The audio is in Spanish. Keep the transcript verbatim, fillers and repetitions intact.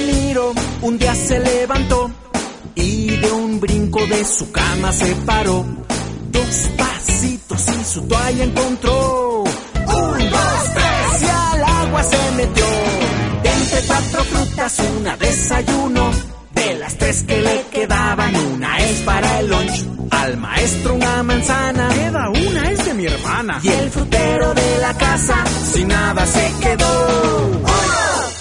Casimiro un día se levantó y de un brinco de su cama se paró. Dos pasitos y su toalla encontró. Un, dos, tres y al agua se metió. Entre cuatro frutas una desayuno. De las tres que le quedaban, una es para el lunch. Al maestro una manzana. Queda una, es de mi hermana. Y el frutero de la casa sin nada se quedó. ¡Uno!